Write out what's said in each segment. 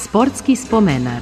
Sportski spomenar.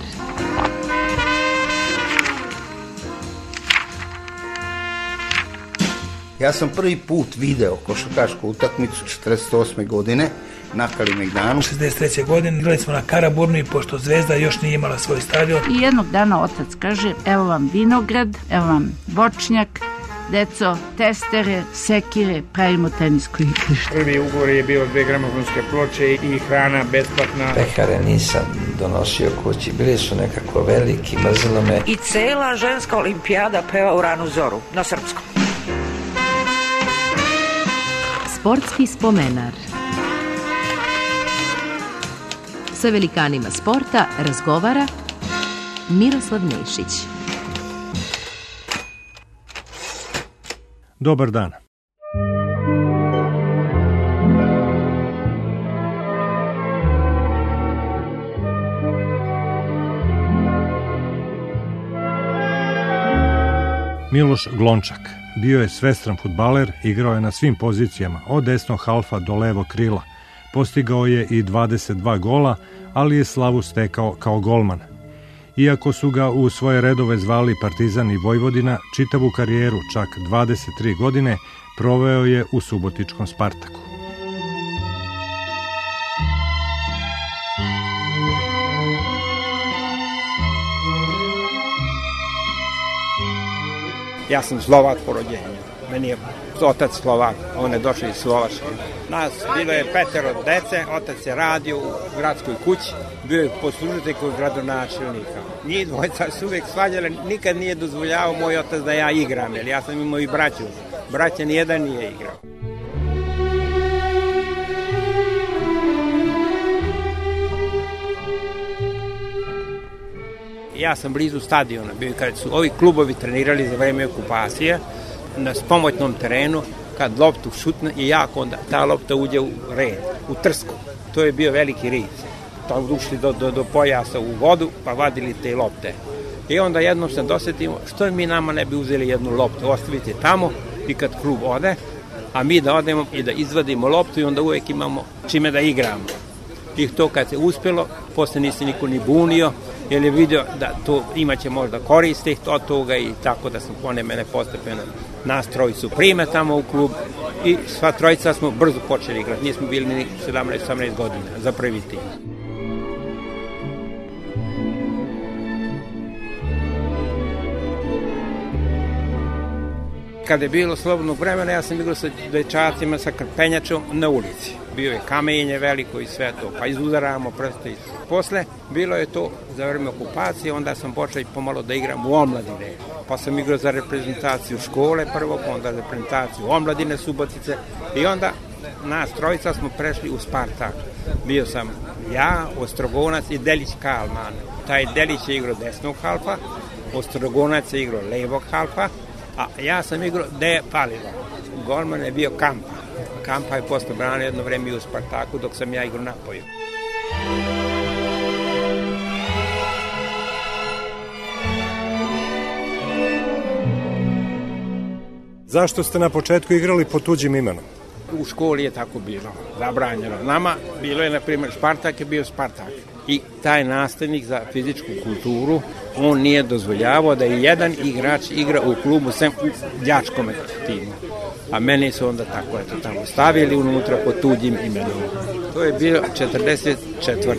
Ja sam prvi put video košarkašku utakmicu 48. godine na Kalemegdanu. 63. godine igrali smo na Karaburmi, pošto Zvezda još nije imala svoj stadion. I jednog dana otac kaže, evo vam vinograd, evo vam voćnjak, deco, testere, sekire, pravimo tenisko igrište. Prvi ugovor je bio 2 gramofonske ploče i hrana besplatna. Pekare nisam donosio kući, bili su nekako veliki, mrzilo me. I cela ženska olimpijada peva u ranu zoru, na srpskom. Sportski spomenar. Sa velikanima sporta razgovara Miroslav Nešić. Dobar dan. Miloš Glončak bio je svestran fudbaler, igrao je na svim pozicijama, od desnog halfa do levog krila. Postigao je i 22 gola, ali je slavu stekao kao golman. Iako su ga u svoje redove zvali Partizan i Vojvodina, čitavu karijeru, čak 23 godine, proveo je u subotičkom Spartaku. Ja sam Slovak po rođenju. Meni je otac Slovak, on je došao iz Slovačke. Nas bilo je 5 dece, otac je radio u gradskoj kući, bio je poslužitelj kod gradonačelnika. Njih dvojica su uvijek svađali, nikad nije dozvoljavao moj otac da ja igram, jer ja sam imao i braću. Braća nijedan nije igrao. Ja sam blizu stadiona, bio kad su ovi klubovi trenirali za vreme okupacije, na pomoćnom terenu, kad loptu šutne i jako onda ta lopta uđe u red, u trsku. To je bio veliki riz. Tamo ušli do pojasa u vodu, pa vadili te lopte. I onda jednom se dosetimo, što mi nama ne bi uzeli jednu loptu, ostaviti tamo i kad klub ode, a mi da odemo i da izvadimo loptu i onda uvijek imamo čime da igramo. I to kad se uspjelo, posle nisi niko ni bunio, jer je vidio da to imaće možda koristi od toga i tako da smo one mene postepeno nas trojicu prime tamo u klub i sva trojica smo brzo počeli igrati. Nismo bili ni 17-18 godina za prvi tim. Kada je bilo slobodnog vremena, ja sam igrao sa dečacima, sa krpenjačom na ulici. Bio je kamenje veliko i sve to, pa izudaramo prste. Posle, bilo je to za vreme okupacije, onda sam počeo pomalo da igram u omladine. Pa sam igrao za reprezentaciju škole prvo, pa onda reprezentaciju omladine Subotice i onda nas trojica smo prešli u Spartak. Bio sam ja, Ostrogonac i Delić Kalman. Taj Delić je igrao desnog halfa, Ostrogonac je igrao levog halfa, a ja sam igrao Deja Paliva. Golman je bio Kampa. Kampa je posle branio jedno vreme u Spartaku dok sam ja igrao napoju. Zašto ste na početku igrali pod tuđim imenom? U školi je tako bilo, zabranjeno. Nama bilo je, na primjer, Spartak je bio Spartak. I taj nastavnik za fizičku kulturu, on nije dozvoljavao da i jedan igrač igra u klubu sem u đačkom timu. A meni su onda tako eto tamo stavili unutra pod tuđim imenom. To je bilo 44.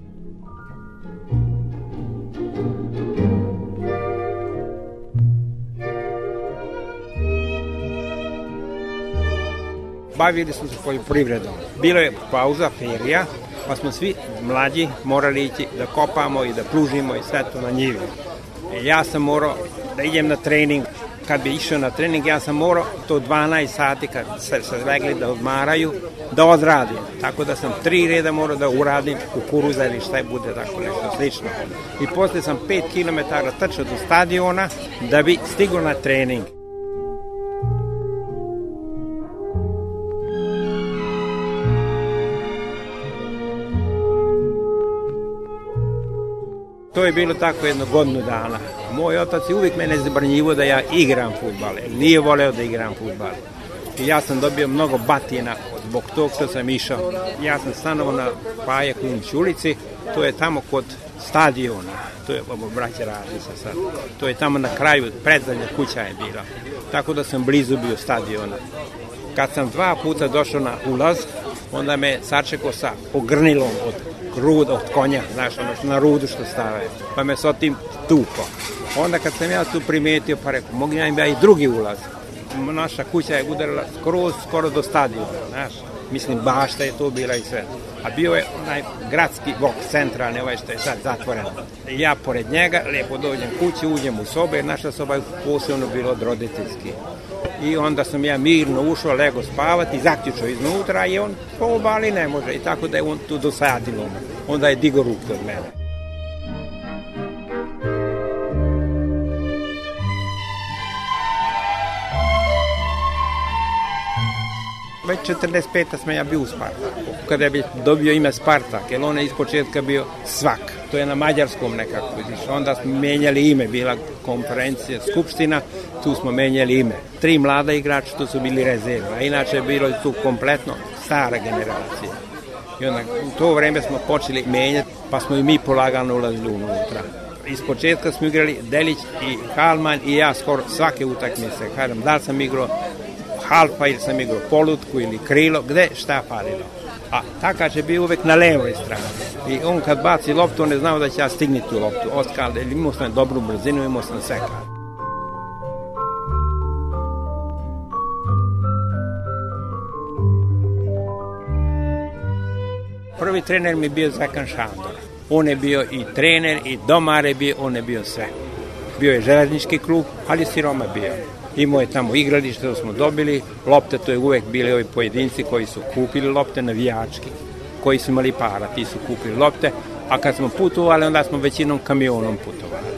Bavili smo se poljoprivredom. Bilo je pauza, ferija, pa smo svi mlađi morali ići da kopamo i da plužimo i sve to na njivi. Ja sam morao da idem na trening. Kad bi išao na trening, ja sam morao to 12 sati kad se legli da odmaraju, da odradim. Tako da sam 3 reda morao da uradim kukuruza ili šta bude tako nešto slično. I posle sam 5 km trčao do stadiona da bi stigao na trening. To je bilo tako jedno godinu dana. Moj otac je uvijek mene zabranjivao da ja igram fudbal. Nije voleo da igram fudbal. I ja sam dobio mnogo batina zbog tog što sam išao. Ja sam stanovao na Pajaković ulici, to je tamo kod stadiona, to je braća Radića sad. To je tamo na kraju, predzadnja kuća je bila. Tako da sam blizu bio stadiona. Kad sam 2 puta došao na ulaz, onda me sačekao sa ogrnilom od konja, znaš, na rudu što stave. Pa me s otim tupo. Onda kad sam ja tu primetio, pa rekao, mogu ja i drugi ulaz. Naša kuća je udarila skoro do stadiona, znaš. Mislim, bašta je to bila i sve. A bio je onaj gradski blok, centralni, ovaj što je sad zatvoren. Ja pored njega, lijepo dođem kući, uđem u sobe, jer naša soba je posebno bila od roditeljski. I onda sam ja mirno ušao, lego spavati, zaključao iznutra i on pobali ne može. I tako da je on tu dosadilo. Onda je digo ruku od mene. Već 45. sam ja bio u Spartaku. Kada je dobio ime Spartak, jer on je iz početka bio Svak. To je na mađarskom nekako. Onda smo menjali ime, bila konferencija, skupština, tu smo menjali ime. 3 mlada igrača, to su bili rezerve, a inače je bilo tu kompletno stara generacija. I onda u to vreme smo počeli menjati, pa smo i mi polagano ulazili unutra. Iz početka smo igrali Delić i Halman i ja skoro svake utakmice. Kažem, da li sam igrao halfa ili sam igrao polutku ili krilo, gde šta falilo. A Takač je bio uvek na levoj strani. I on kad baci loptu, on je znao da će ja stigniti tu loptu. Oskalde, imao sam dobru brzinu, imao sam seka. Prvi trener mi je bio Zekan Šandor. On je bio i trener, i domar je bio, on je bio sve. Bio je železnički klub, ali siroma bio. Imao je tamo igralište, da smo dobili lopte, to je uvek bili ovi pojedinci koji su kupili lopte, navijački, koji su imali para, ti su kupili lopte, a kad smo putovali, onda smo većinom kamionom putovali.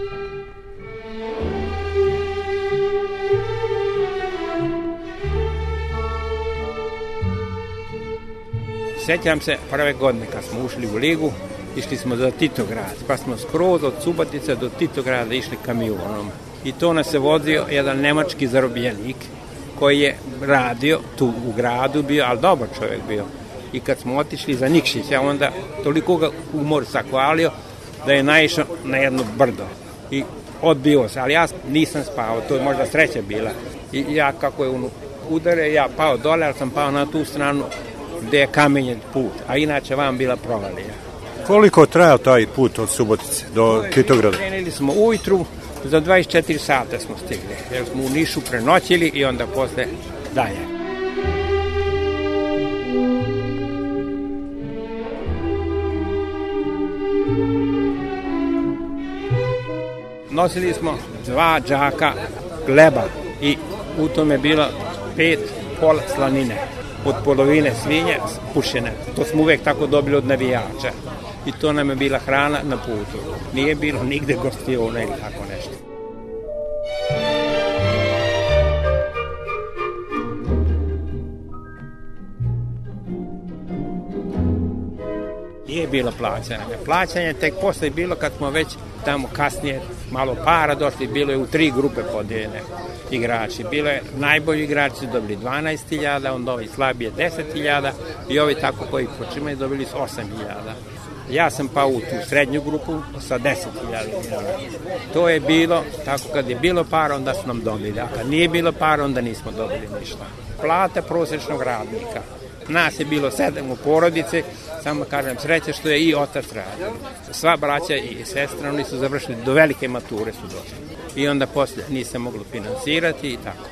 Sjećam se prve godine kad smo ušli u ligu, išli smo za Titograd, pa smo skroz od Subotice do Titograda išli kamionom. I to nas je vozio jedan nemački zarobljenik koji je radio tu u gradu bio, ali dobar čovjek bio. I kad smo otišli za Nikšića, onda toliko ga umor sakvalio da je naišao na jedno brdo. I odbio se, ali ja nisam spao, to je možda sreća bila. I ja kako je on udare, ja pao dole, ali sam pao na tu stranu gde je kamenjen put, a inače vam bila provalija. Koliko trajao taj put od Subotice do Titograda? Krenuli smo ujutru, za 24 sata smo stigli, jer smo u Nišu prenoćili i onda posle dalje. Nosili smo 2 džaka gleba i u tome je bilo 5 pola slanine, od polovine svinje pušene. To smo uvek tako dobili od navijača. I to nam je bila hrana na putu. Nije bilo nigde gostiona ili tako nešto. Nije bilo plaćanja. Plaćanje tek posle bilo kad smo već tamo kasnije malo para došli, bilo je u 3 grupe podijeljene igrači. Bilo je najbolji igrači su dobili 12.000, onda ovi slabije 10.000 i ovi tako koji počimaju dobili su 8.000. Ja sam pao u tu srednju grupu sa 10.000. To je bilo, tako kad je bilo para, onda su nam dobili, a kad nije bilo para, onda nismo dobili ništa. Plata prosječnog radnika. Nas je bilo 7 u porodici, samo kažem sreće što je i otac radio. Sva braća i sestra, oni su završili, do velike mature su došli. I onda poslije nisam moglo financirati i tako.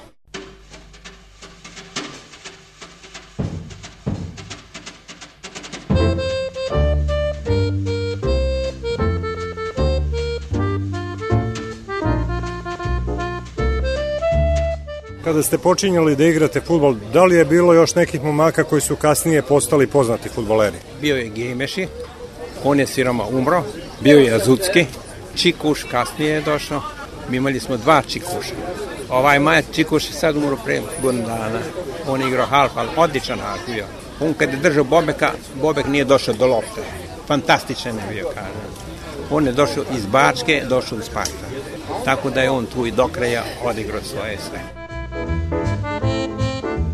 Kada ste počinjali da igrate fudbal, da li je bilo još nekih momaka koji su kasnije postali poznati fudbaleri? Bio je Gemeši, on je siroma umro, bio je Azucki, Čikuš kasnije je došao, mi imali smo 2 Čikuša. Ovaj Maja Čikuš je sad umro pre godinu dana, on je igrao half, ali odličan half bio. On kad je držao Bobeka, Bobek nije došao do lopte, fantastičan je bio, kažem. On je došao iz Bačke, došao u Spartak, tako da je on tu i do kraja odigrao svoje sve.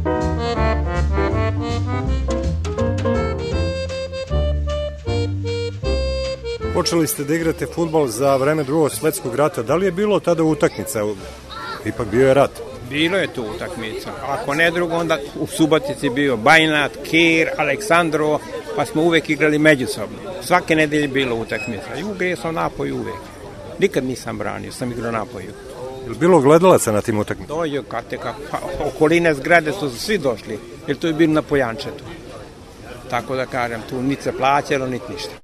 Počeli ste da igrate fudbal za vreme Drugog svetskog rata. Da li je bilo tada utakmica? Ipak bio je rat. Bilo je tu utakmica. Ako ne drugo, onda u Subotici bio Bajnat, Kir, Aleksandrovo, pa smo uvek igrali međusobno. Svake nedelje bilo utakmica. I ugre sam napoj uvek. Nikad nisam branio, sam igrao napoju. Je li bilo gledalaca na tim utakmicama? Dođe, okoline zgrade su svi došli, jer to je bilo na Pojančetu. Tako da kažem, tu niti se plaćalo, niti ništa.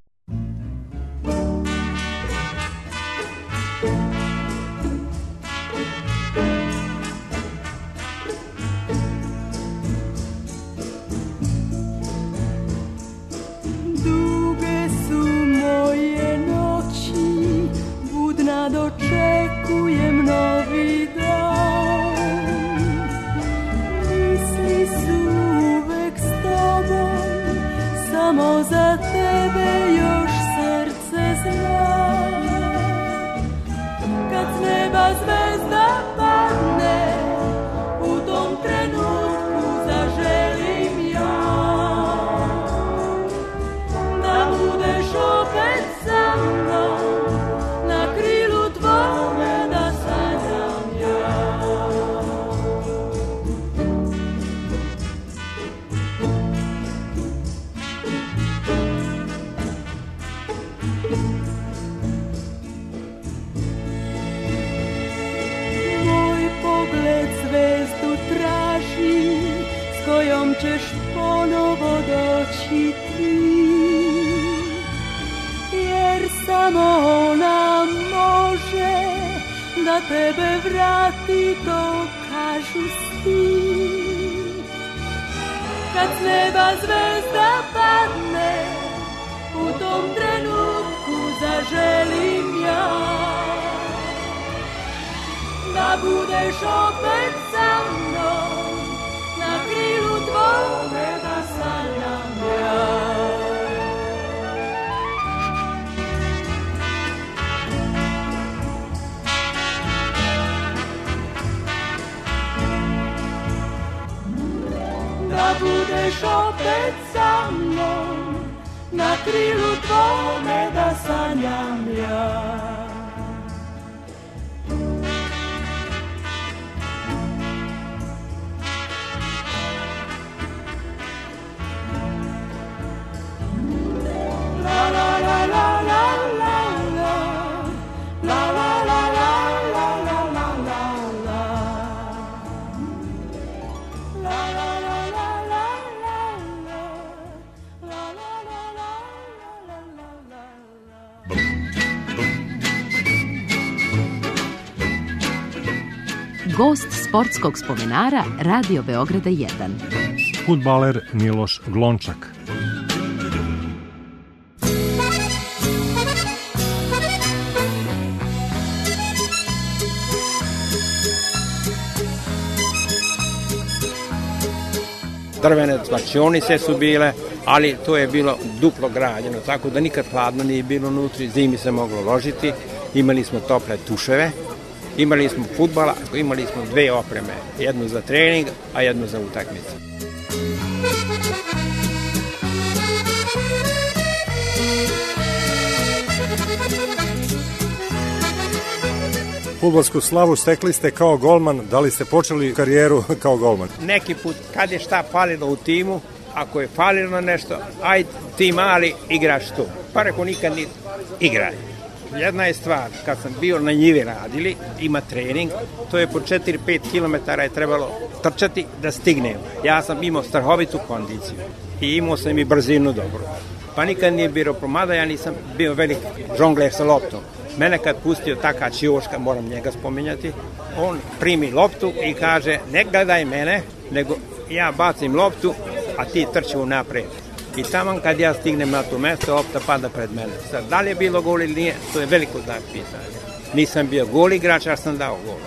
Duge su moje noći, budna dočekujem novi dan. Misli su uvek s tobom, samo za tebe još srce zna. Kad s neba zvezda padne, u tom trenutku zaželim ja da budeš opet sa mnom, na krilu tvome da sanjam ja. Moj pogled zvezdu traži, s kojom ćeš ponovo doći ti, jer samo ona može da tebe vrati, to kažu svi. Kad s neba zvezda padne, u tom trenutku zaželim ja da budeš opet sa mnom, na krilu tvome da sanjam ja. Da budeš opet sa mnom, na krilu tvome da sanjam ja. La la la la la la la, la la la la la la la la, la la la la la la, la la la la la la. Gost sportskog spomenara Radio Beograda 1. Fudbaler Miloš Glončak. Drvene slačionice su bile, ali to je bilo duplo građeno, tako da nikad hladno nije bilo unutra, zimi se moglo ložiti, imali smo tople tuševe, imali smo fudbala, imali smo dve opreme, jednu za trening, a jednu za utakmice. Fudbalsku slavu stekli ste kao golman, da li ste počeli karijeru kao golman? Neki put, kad je šta falilo u timu, ako je falilo nešto, ajde ti mali igraš tu. Pa reko nikad ni igraj. Jedna je stvar, kad sam bio na njivi radili, ima trening, to je po 4-5 km je trebalo trčati da stignem. Ja sam imao strahovitu kondiciju i imao sam i brzinu dobru. Pa nikad nije bilo promada, ja nisam bio velik žongler sa loptom. Mene kad pustio Takač Joška, moram njega spominjati, on primi loptu i kaže, ne gledaj mene, nego ja bacim loptu, a ti trči unapred. I tamo kad ja stignem na to mesto, lopta pada pred mene. Sad, da li je bilo gol ili nije, to je veliko znak pitanja. Nisam bio gol igrač, ali sam dao gol.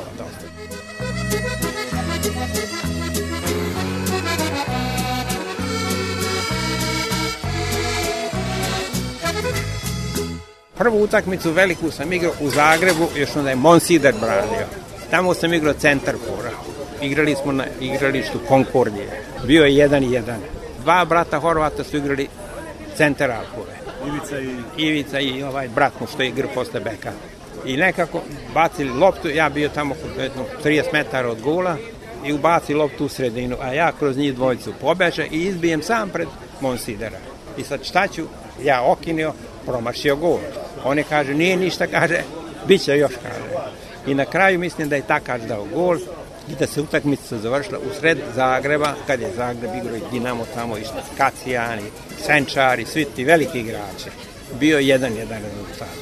Prvu utakmicu veliku sam igrao u Zagrebu, još onda je Monsider branio. Tamo sam igrao centar fora. Igrali smo na igralištu Konkordije. Bio je 1-1. Dva brata Horvata su igrali centar Alpove. Ivica i ovaj brat mu što je igra posle beka. I nekako bacili loptu, ja bio tamo 30 metara od gola i ubaci loptu u sredinu, a ja kroz njih dvojicu pobeže i izbijem sam pred Monsidera. I sad šta ću? Ja okinio, promašio gol. Oni kaže, nije ništa, kaže, bit će još, kaže. I na kraju mislim da je Takač dao gol i da se utakmica završila u sred Zagreba, kad je Zagreb igrao i Dinamo tamo, i Kacijan, i Senčar, i svi ti veliki igrači. Bio 1-1 rezultat.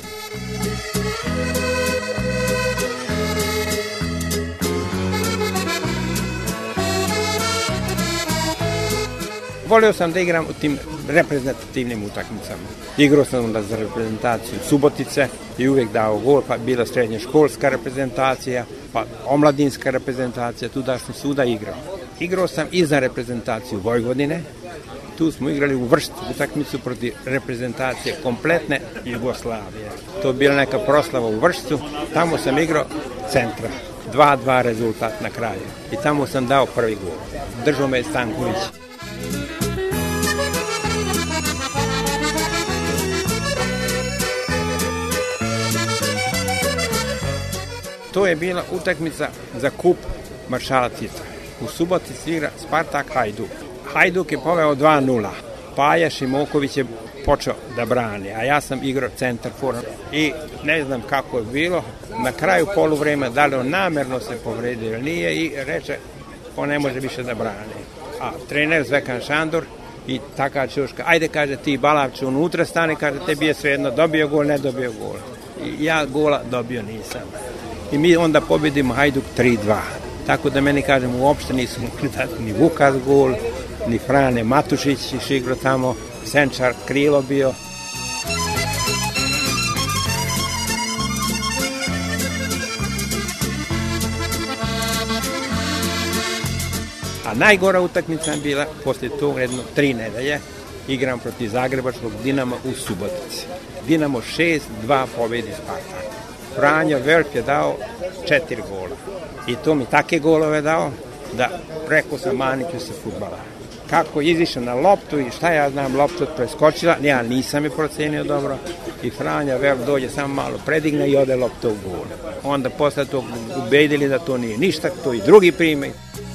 Volio sam da igram u tim reprezentativnim utakmicama. Igrao sam onda za reprezentaciju Subotice i uvijek dao gol, pa bila srednjoškolska reprezentacija, pa omladinska reprezentacija, tu da sam svuda igrao. Igrao sam i za reprezentaciju Vojvodine, tu smo igrali u Vršcu utakmicu protiv reprezentacije kompletne Jugoslavije. To je bila neka proslava u Vršcu, tamo sam igrao centra. 2-2 rezultat na kraju. I tamo sam dao prvi gol. Držao me Stanković. To je bila utakmica za kup maršala Tita. U Subotici igra Spartak Hajduk. Hajduk je poveo 2-0. Paja Šimoković je počeo da brani, a ja sam igrao centar for. I ne znam kako je bilo. Na kraju poluvremena da li on namerno se povredio ili nije i reče on ne može više da brani. A trener Zvekan Šandor i Takač Joška, ajde kaže ti Balavče unutra stane, kaže tebi je svejedno dobio gol, ne dobio gol. I ja gola dobio nisam. I mi onda pobedimo Hajduk 3-2. Tako da meni, kažem, uopšte nisu mogli dati ni Vukas gol, ni Frane Matušić igrao tamo, Senčar krilo bio. A najgora utakmica je bila posle tog jedno 3 nedelje. Igram protiv Zagrebačkog Dinama u Subotici. Dinamo 6-2 pobedi Spartak. Franjo Velp je dao 4 gola. I to mi take golove dao da rekao sam maniću se fudbala. Kako je izišao na loptu i šta ja znam, loptu preskočila, ja nisam je procenio dobro i Franjo Velp dođe samo malo predigne i ode lopta u gol. Onda posle tog ubedili da to nije ništa, to i drugi prime.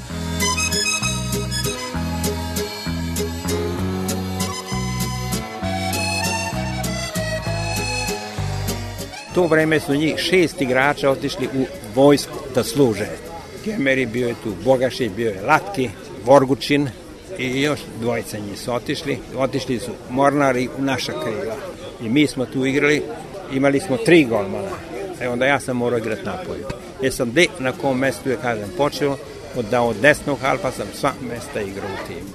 To vreme su njih 6 igrača otišli u vojsku da služe. Kemeri bio je tu, Bogašić, bio je Latki, Vorgučin i još dvojica njih su otišli. Otišli su Mornari u naša krila. I mi smo tu igrali, imali smo 3 golmana. Onda ja sam morao igrati napolju. Jer sam na kom mestu je, kažem, počeo, od desnog halfa sam sva mesta igrao u timu.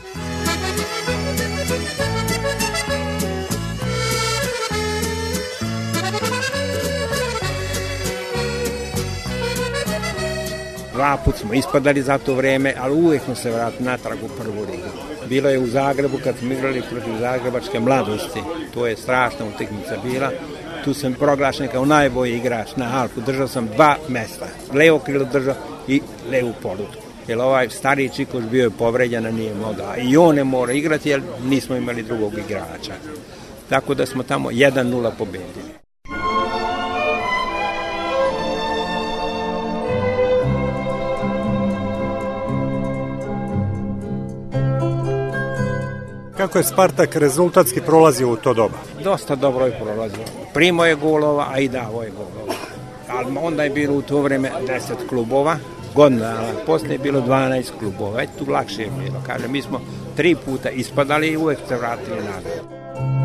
Dva put smo ispadali za to vreme, ali uvijek smo se vratili natrag u prvu ligu. Bilo je u Zagrebu kad smo igrali protiv Zagrebačke Mladosti. To je strašna utakmica bila. Tu sam proglašen kao najbolji igrač na halfu. Držao sam 2 mesta. Levo krilo držao i levu polutku. Jer ovaj stariji Čikoš bio je povređen, a nije mogao. I on ne mora igrati jer nismo imali drugog igrača. Tako da smo tamo 1-0 pobedili. Kako je Spartak rezultatski prolazio u to doba? Dosta dobro je prolazio. Primo je golova, a i davo je golova. Ali onda je bilo u to vreme 10 klubova, godina dana. Posle je bilo 12 klubova. Tu lakše je bilo. Kaže, mi smo 3 puta ispadali i uvek se vratili nazad.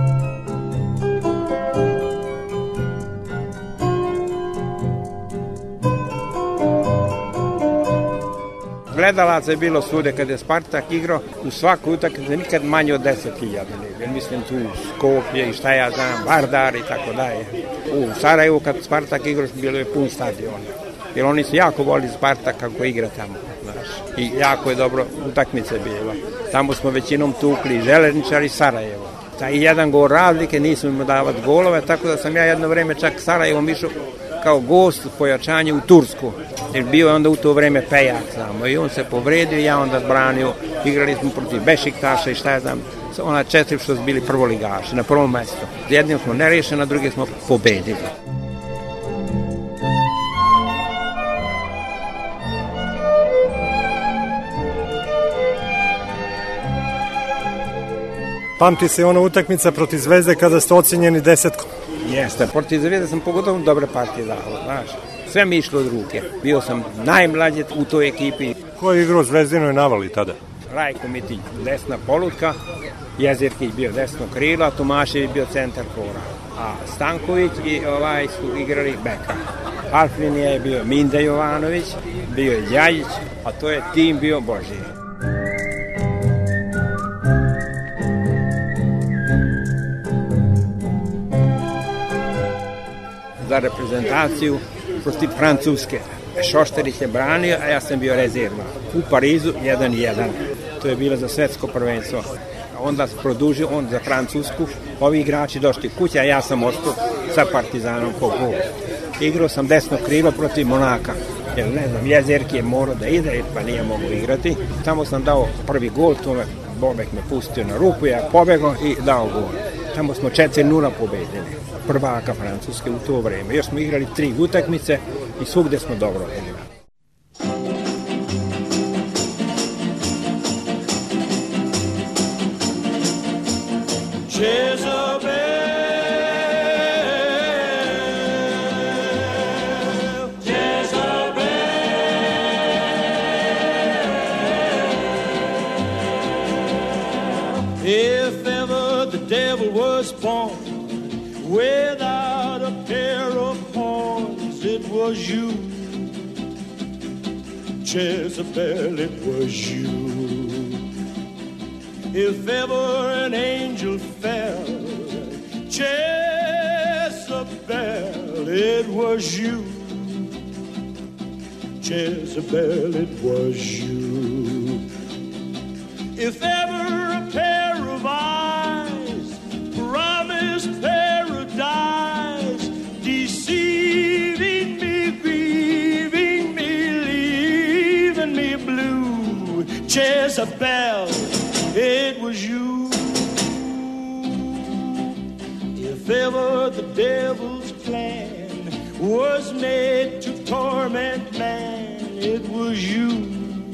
Gledalaca je bilo svude kada je Spartak igrao, u svakoj utakmici nikad manje od 10.000. Mislim tu Skoplje i šta ja znam, Vardar i tako dalje. U Sarajevu kad Spartak igrao bilo je pun stadion. Jer oni su jako volili Spartak kako igra tamo. Znaš. I jako je dobro utakmice bilo. Tamo smo većinom tukli Železničar i Sarajevo. Taj 1 gol razlike, nismo im davati golove, tako da sam ja jedno vreme čak Sarajevom išao kao gost u pojačanje u Tursku. Jer bio je onda u to vreme Pejak samo. I on se povredio, ja onda branio. Igrali smo protiv Bešiktaša i šta ja znam, ona 4 što su bili prvoligaši na prvom mjestu. Jednim smo nerešeni, na drugi smo pobedili. Pamti se ona utakmica protiv Zvezde kada ste ocenjeni 10. Jeste, protiv Zvezde sam pogotovo dobre partije dao, znaš. Sve mi išlo od ruke. Bio sam najmlađi u toj ekipi. Ko je igrao Zvezdinoj navali tada? Rajko Mitić, desna polutka, Jezirkić bio desno krilo, a Tomašević bio centar fora. A Stanković i su igrali beka. Halflinija je bio Minda Jovanović, bio je Đaljić, a to je tim bio Božije. Za reprezentaciju protiv Francuske. Šošterić je branio, a ja sam bio rezerva. U Parizu 1-1. To je bilo za svetsko prvenstvo. Onda se produžio on za Francusku. Ovi igrači došli kuće, a ja sam ostao sa Partizanom po golu. Igrao sam desno krilo protiv Monaka. Jer ne znam, Jezerki je morao da ide, pa nije mogao igrati. Tamo sam dao prvi gol, to me Bobek me pustio na ruku, ja pobegao i dao gol. Tamo smo 4-0 pobedili. Prvaka Francuske u to vreme. Još smo igrali 3 utakmice i svugde smo dobro igrali. If ever the devil was born without a pair of horns, it was you, Jezebel, it was you. If ever an angel fell, Jezebel, it was you, Jezebel, it was you. If ever a pair of eyes promised paradise, deceiving me, grieving me, leaving me blue, Jezebel, it was you. If ever the devil's plan was made to torment man, it was you,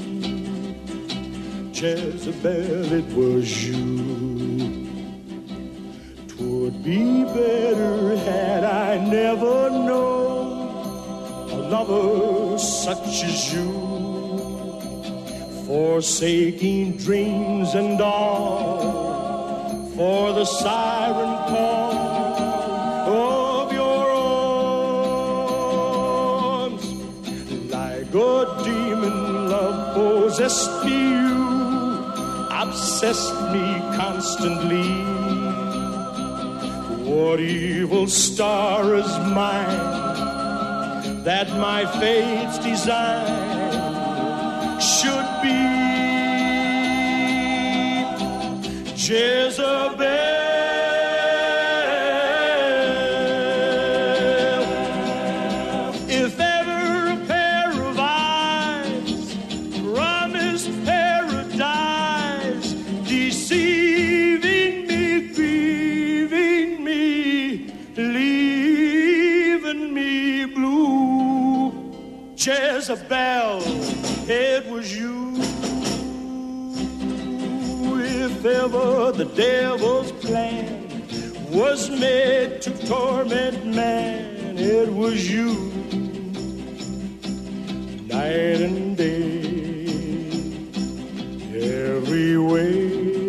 Jezebel, it was you. 'Twould be better had I never known a lover such as you, forsaking dreams and all for the siren call of your arms. Like a demon, love possessed me, obsessed me constantly. What evil star is mine that my fate's design should be Jezebel? If ever a pair of eyes promised paradise, deceiving me, grieving me, leaving me blue, Jezebel, it was you. If ever the devil's plan was made to torment man, it was you, night and day, every way,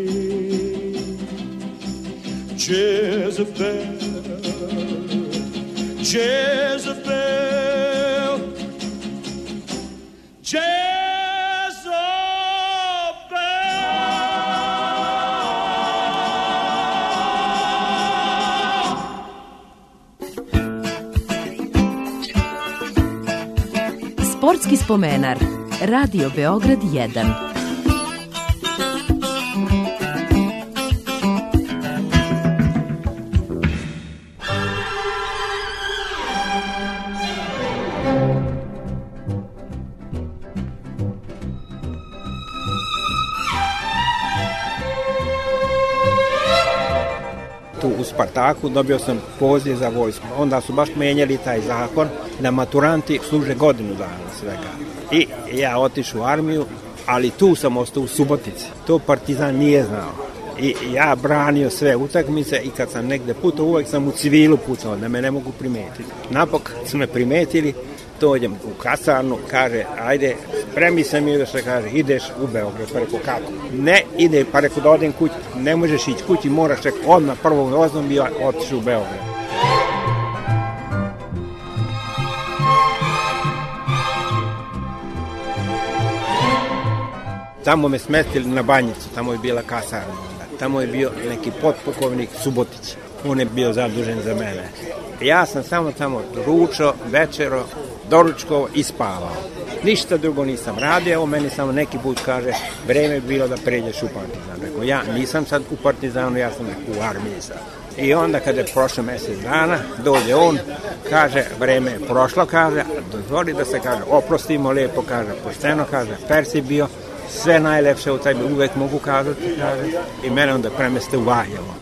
Jezebel, Jezebel, Jezebel. Sportski spomenar. Radio Beograd 1. tu u Spartaku, dobio sam poziv za vojsku. Onda su baš menjali taj zakon da maturanti služe godinu dana svega. I ja otišao u armiju, ali tu sam ostao u Subotici. To Partizan nije znao. I ja branio sve utakmice i kad sam negde putao, uvek sam u civilu putao, da me ne mogu primetiti. Napok su me primetili, dođem u kasarnu, kaže, ajde, spremi se mi da se kaže, ideš u Beograd, pa rekao, kako? Ne, ide, pa rekao da odem kući, ne možeš ići kući, moraš rekao, odmah prvom vozom bio otišao u Beograd. Tamo me smestili na Banjicu, tamo je bila kasarna. Tamo je bio neki potpukovnik Subotić. On je bio zadužen za mene. Ja sam samo tamo ručao, večero, doručkovao i spavao. Ništa drugo nisam radio, evo meni samo neki put kaže, vreme je bilo da pređeš u Partizan. Rekao, ja nisam sad u Partizanu, ja sam u armiji sad. I onda kada je prošlo mjesec dana, dođe on, kaže, vreme je prošlo, kaže, dozvoli da se kaže, oprostimo lijepo, kaže, pošteno, kaže, fer si bio, sve najlepše u tebi uvek mogu kazati, kaže, i mene onda premeste u Valjevo.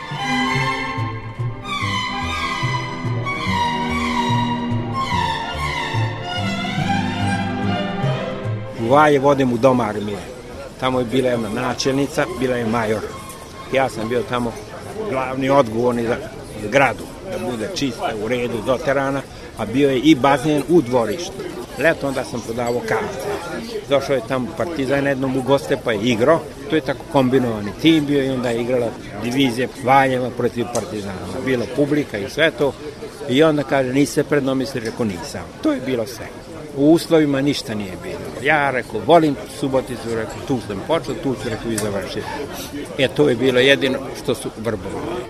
U Valjevo odem u dom armije. Tamo je bila jedna načelnica, bila je major. Ja sam bio tamo glavni odgovorni za zgradu, da bude čista, u redu, doterana, a bio je i bazen u dvorištu. Leto onda sam prodavao karte. Došao je tamo Partizan jednom u goste pa je igrao. To je tako kombinovani tim bio i onda je igrala divizija Valjeva protiv Partizana. Bila publika i sve to. I onda kaže, nisi se predomislio, rekao nisam. To je bilo sve. U uslovima ništa nije bilo. Ja rekao, volim Suboticu, rekao, tu sam počeo, tu ću, rekao, i završiti. To je bilo jedino što su vrbovali.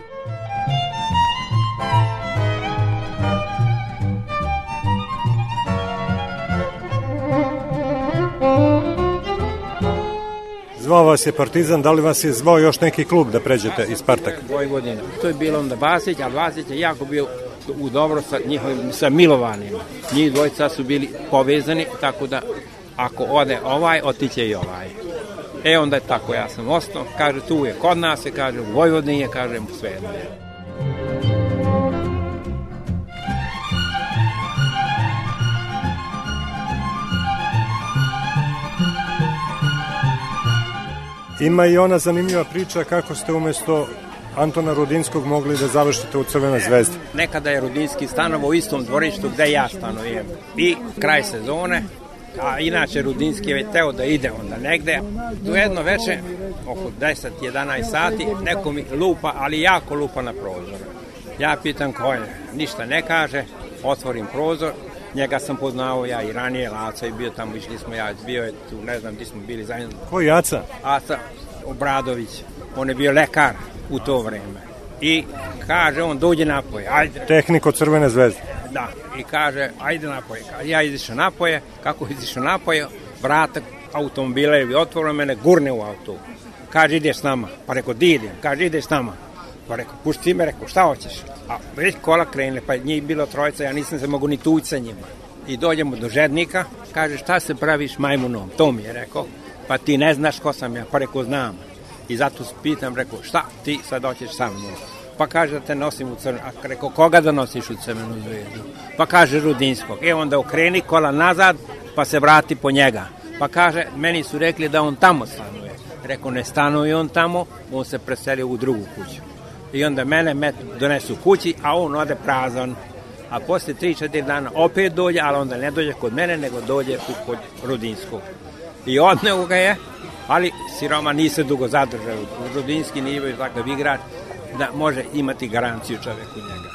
Zvao vas je Partizan, da li vas je zvao još neki klub da pređete iz Spartaka? Vojvodina. To je bilo onda Vasić, ali Vasić je jako bio u dobro sa Milovanim. Njih dvojica su bili povezani, tako da ako ode ovaj, otiće i ovaj. Onda je tako, ja sam ostao, kaže, tu je kod nas, kaže, u Vojvodini je, kaže, sve jedno je. Ima i ona zanimljiva priča kako ste umjesto Antona Rudinskog mogli da završite u Crvenoj Zvezdi. Nekada je Rudinski stanovao u istom dvorištu gde ja stanujem. I kraj sezone, a inače Rudinski je teo da ide onda negde. Do jedno veče, oko 10-11 sati, neko mi lupa, ali jako lupa na prozor. Ja pitam ko je, ništa ne kaže, otvorim prozor. Njega sam poznao ja i ranije, Aca je bio tamo, išli smo, ja bio je tu, ne znam gdje smo bili zajedno. Koji Aca? Aca Obradović, on je bio lekar u to vreme. I kaže, on dođe napoje, ajde. Tehnik od Crvene Zvezde. Da, i kaže, ajde napoje. Ja izišao napoje, kako izišao napoje, vrata automobila je otvorio, mene gurne u auto. Kaže, ideš s nama. Pa rekao, di idem? Kaže, ideš s nama. Pa rekao, pušti me, rekao, šta hoćeš? A već kola krene, pa njih bilo trojica, ja nisam se mogu ni tući sa njima. I dođemo do Žednika, kaže, šta se praviš majmunom? To mi je rekao, pa ti ne znaš ko sam ja, pa rekao, znam. I zato pitam, rekao, šta ti sad hoćeš sa mnom? Pa kaže da te nosim u Crvenu, a rekao, koga da nosiš u Crvenu Zvezdu? Pa kaže Rudinskog. Onda okreni kola nazad, pa se vrati po njega. Pa kaže, meni su rekli da on tamo stanuje. Rekao, ne stanuje on tamo, on se preselio u drugu kuću. I onda mene donesu kući, a on ode prazan. A posle 3-4 dana opet dođe, ali onda ne dođe kod mene, nego dođe kod Rudinskog. I odneo ga je, ali siroma nije dugo zadržao. Rudinski nije bio takav igrač da može imati garanciju čovjek u njega.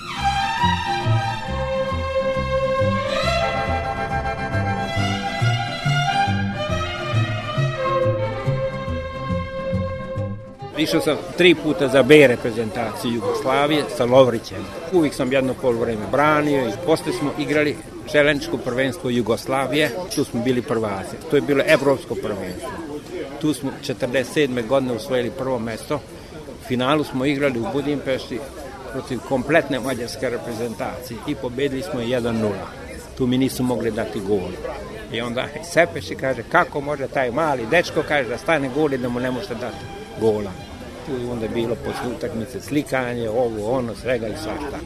Išao sam 3 puta za B reprezentaciju Jugoslavije sa Lovrićem. Uvijek sam jedno poluvreme branio i posle smo igrali železničko prvenstvo Jugoslavije. Tu smo bili prvaci. To je bilo evropsko prvenstvo. Tu smo 47. godine osvojili prvo mesto. U finalu smo igrali u Budimpešti protiv kompletne mađarske reprezentacije i pobedili smo 1-0. Tu mi nisu mogli dati gol. I onda Sepeši kaže, kako može taj mali dečko, kaže, da stane gol i da mu ne možete dati gola. tu je onda bilo posle utakmice slikanje, ovo, ono, svega i svašta.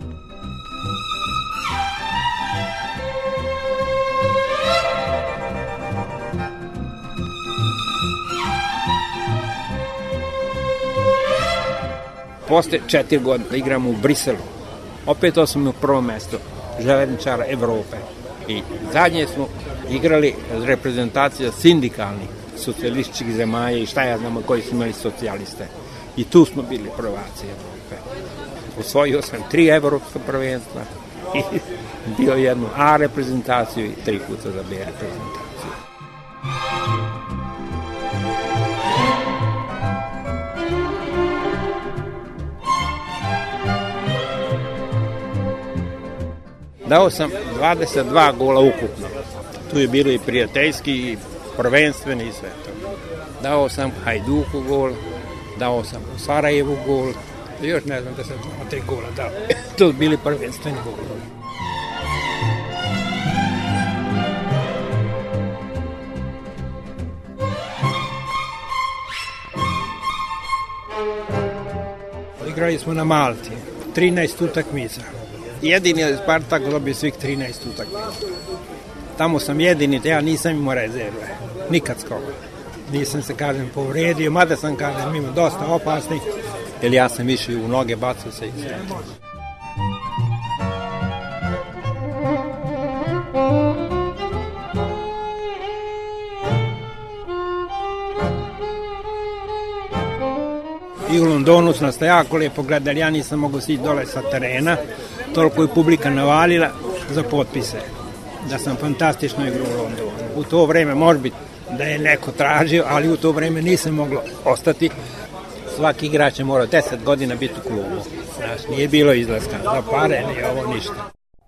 Posle 4 godine da igramo u Briselu. Opet osam u prvom mestu železničara Evrope. I zadnje smo igrali reprezentacija sindikalnih socijalističkih zemalja i šta ja znamo koji su imali socijaliste. I tu smo bili prvaci Evrope. Osvojio sam 3 evropska prvenstva i bio jednu A reprezentaciju i 3 puta za B reprezentaciju. Dao sam 22 gola ukupno. Tu je bilo i prijateljski, i prvenstveni i sve to. Dao sam Hajduku gol, dao sam u Sarajevu gol, još ne znam da sam 3 gola dao. To su bili prvenstveni golovi. Igrali smo na Malti, 13 utakmica. Jedini je Spartak dobio svih 13 utakmica. Tamo sam jedini, ja nisam imao rezerve. Nikad skoro. Nisam se, kažem, povredio, mada sam, kažem, imao dosta opasnih, jer ja sam išao u noge, bacao se i sve. I u Londonu su nas jako lijepo gledali, ja nisam mogao sići dole sa terena, toliko je publika navalila za potpise, da sam fantastično igrao u Londonu. U to vreme može biti da je neko tražio, ali u to vreme nisam moglo ostati. Svaki igrač je morao 10 godina biti u klubu. Znaš, nije bilo izlaska, za pare, nije ovo ništa.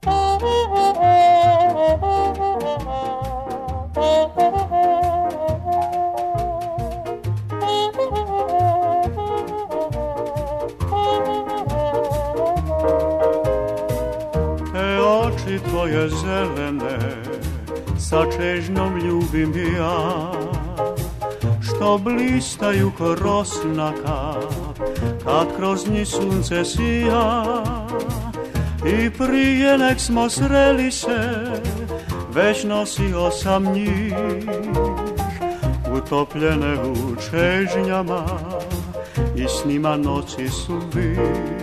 Tvoje zelene sa čežnjom ljubim ja, što blistaju ko rosna kap kad kroz njih sunce sija. I prije nek smo sreli se, već nosio sam njih, utopljene u čežnjama i s njima noći su vi.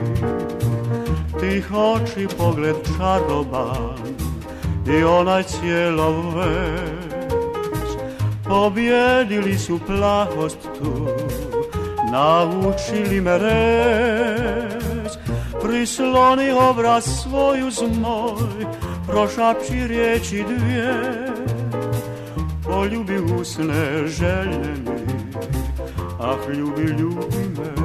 Tih oči pogled čaroban i onaj cijelo već, pobjedili su plahost tu, naučili me reć. Prisloni obraz svoj uz moj, prošapči riječi dvije, poljubi usne željne mi, ah ljubi, ljubi me.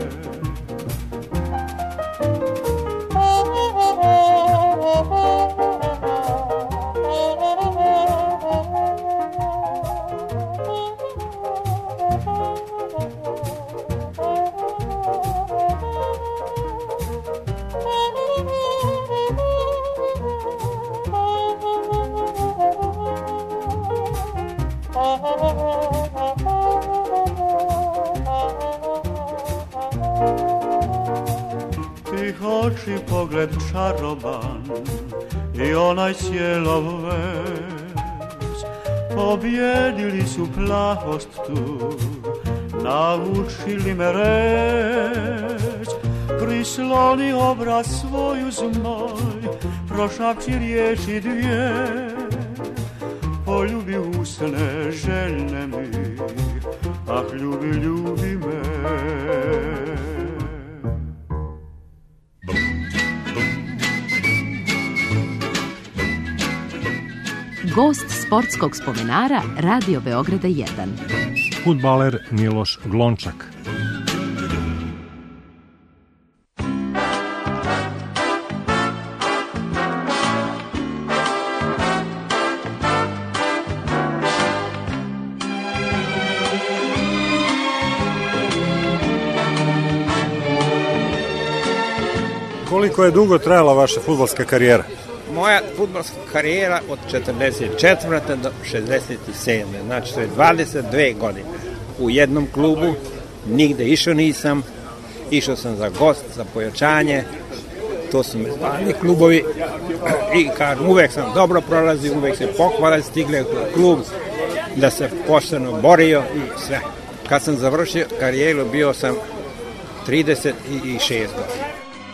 Oči pogled čaroban i onaj cijelo već, pobjedili su plahost tu, naučili me reć. Prisloni obraz svoj uz moj, prošapči riječi dvije, poljubi usne željne mi, ah ljubi, ljubi me. Gost sportskog spomenara Radio Beograda 1. Fudbaler Miloš Glončak. Koliko je dugo trajala vaša fudbalska karijera? Moja fudbalska karijera od 44. do 67. Znači to je 22 godine u jednom klubu nigde išao nisam. Išao sam za gost, za pojačanje. To su me zvali klubovi i kažem, uvek sam dobro prolazio, uvek se pohvale stigle u klub, da se pošteno borio i sve. Kad sam završio karijeru, bio sam 36 godina.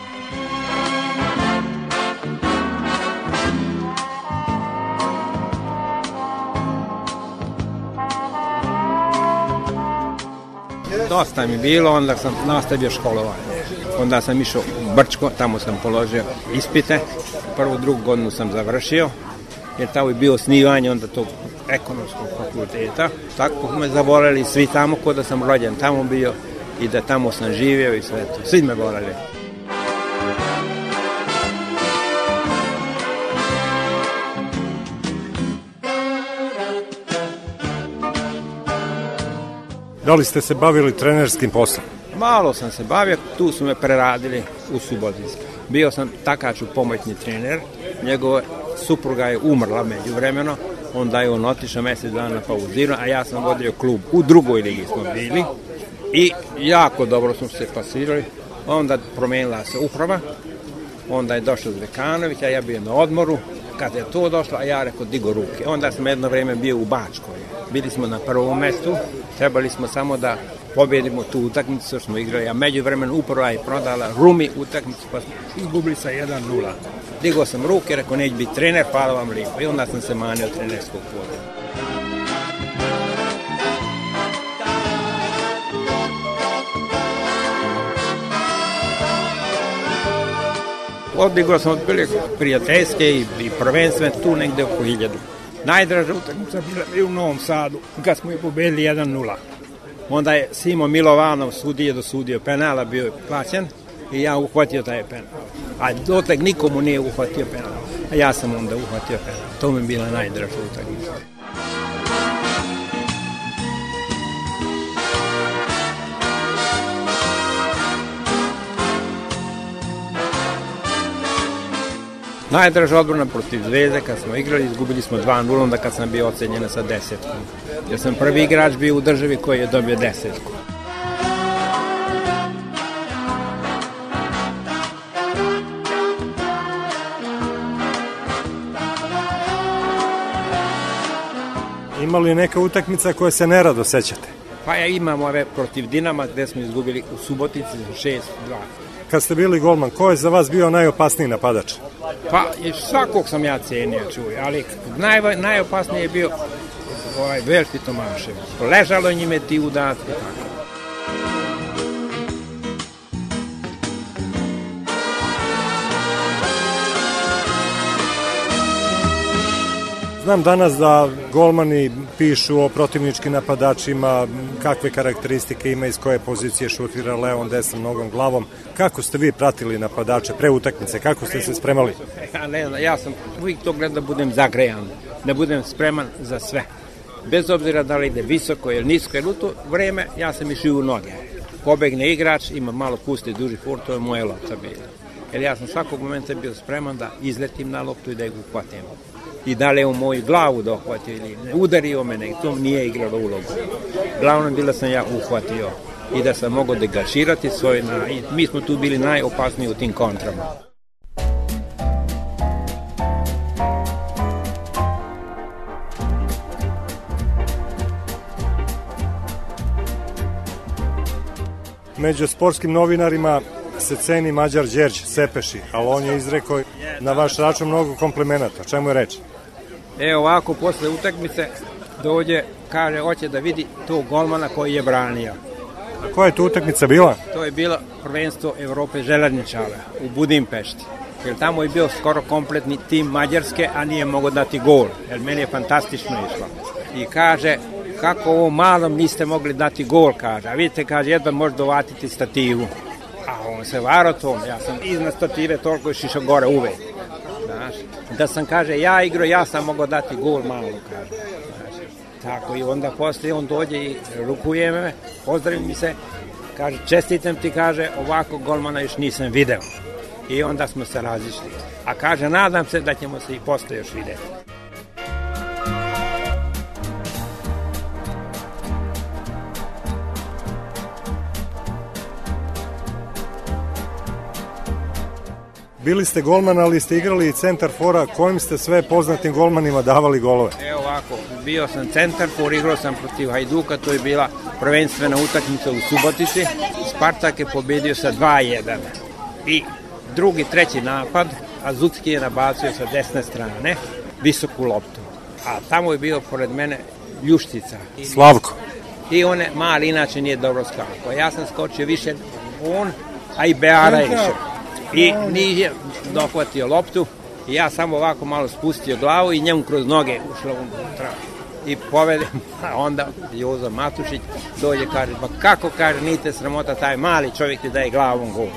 Dosta mi bilo, onda sam nastavio školovanje. Onda sam išao u Brčko, tamo sam položio ispite. Prvu, drugu godinu sam završio, jer tamo je bio osnivanje onda tog ekonomskog fakulteta. Tako me zavoleli svi tamo, ko da sam rođen tamo bio i da tamo sam živio i sve to. Svi me voleli. Da li ste se bavili trenerskim poslom? Malo sam se bavio, tu su me preradili u Subotici. Bio sam takaču pomoćni trener, njegova supruga je umrla međuvremeno, onda je on otišao mjesec dana pauzirao, a ja sam vodio klub. U drugoj ligi smo bili i jako dobro smo se pasirali. Onda promenila se uprava, onda je došao Zvekanović, a ja bio na odmoru. Kad je to došlo, a ja rekao digo ruke. Onda sam jedno vrijeme bio u Bačkoj. Bili smo na prvom mjestu, trebali smo samo da pobjedimo tu utakmicu što smo igrali, a međuvremeno uprava je prodala Rumi utakmicu, pa smo izgubili sa 1-0. Digao sam ruke, rekao neće biti trener, hvala vam lijepo. I onda sam se manio trenerskog poda. Odigrao sam otprilike prijateljske i prvenstvene tu negde oko 1000. Najdraža utakmica bila u Novom Sadu, kad smo je pobedili 1-0. Onda je Simo Milovanov dosudio penala, bio je plaćen i ja uhvatio taj penal. A dotek nikomu nije uhvatio penal, a ja sam onda uhvatio penal. To mi je bila najdraža utakmica. Najdraža odbrana protiv Zvezde, kad smo igrali, izgubili smo 2-0, onda kad sam bio ocenjen sa 10. Jer sam prvi igrač bio u državi koji je dobio 10. Ima li neka utakmica koja se nerado sećate? Pa ja imam ove protiv Dinama gde smo izgubili u Subotici 6-2. Kad ste bili golman, ko je za vas bio najopasniji napadač? Pa svakog sam ja cenio, ali najopasniji je bio Velfi Tomašević. Ležalo njime ti udatke. Znam danas da golmani pišu o protivničkim napadačima, kakve karakteristike ima, iz koje pozicije šutira, levom, desnom, nogom, glavom. Kako ste vi pratili napadače pre utakmice, kako ste se spremali? Ja ne znam, ja sam uvijek to gledao da budem zagrejan, da budem spreman za sve. Bez obzira da li ide visoko ili nisko, jer u to vreme ja sam išao u noge. Pobegne igrač, ima malo pusti duži fur, to je moja lopta bila. Jer ja sam svakog momenta bio spreman da izletim na loptu i da ih uhvatim. I da li je u moju glavu da uhvatio ili ne, udario mene i to nije igralo ulogu. Glavno bilo sam ja uhvatio i da sam mogao degaširati svoj i mi smo tu bili najopasniji u tim kontrama. Među sportskim novinarima se ceni Mađar Đerđ Sepeši, ali on je izrekao na vaš račun mnogo komplimenata. Čemu je reč? Ovako, posle utakmice dođe, kaže, hoće da vidi tog golmana koji je branio. A koja je tu utakmica bila? To je bilo prvenstvo Evrope željezničara u Budimpešti. Jer tamo je bio skoro kompletni tim Mađarske, a nije mogao dati gol. Jer meni je fantastično išlo. I kaže, kako ovo malom niste mogli dati gol, kaže. A vidite, kaže, jedan može dovatiti stativu. A on se varo tom, ja sam iznad stative toliko šišao gore uvek. Znaš, da sam, kaže, ja igrao, ja sam mogao dati gol malo, kaže. Znaš, tako i onda poslije on dođe i rukuje me, pozdravi mi se, kaže, čestitam ti, kaže, ovako golmana još nisam video. I onda smo se razišli. A kaže, nadam se da ćemo se i posle još vidjeti. Bili ste golman, ali ste igrali i centar fora. Kojim ste sve poznatim golmanima davali golove? Evo ovako, bio sam centar for, igrao sam protiv Hajduka, to je bila prvenstvena utakmica u Subotici. Spartak je pobedio sa 2-1. I drugi, treći napad, Azucki je nabacio sa desne strane visoku loptu. A tamo je bio pored mene Ljuštica. Slavko. I on je mali, inače nije dobro skakao. Ja sam skočio više on, a i Beara je išao. I nije dohvatio loptu i ja samo ovako malo spustio glavu i njemu kroz noge ušlo unutra. I povedem, a onda Jozo Matušić dođe, kaže, pa kako, kaže, nite sramota, taj mali čovjek ti daje glavom gol.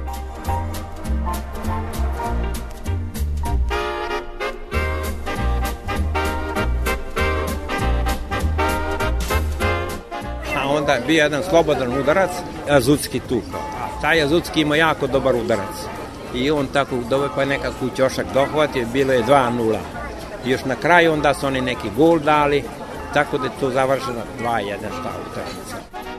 Onda je bio jedan slobodan udarac, Azucki tukao. A taj Azucki ima jako dobar udarac. I on tako dobar, pa je nekakvu ćošak dohvatio, bilo je 2-0. I još na kraju onda su oni neki gol dali, tako da je to završeno 2-1 ta utakmica.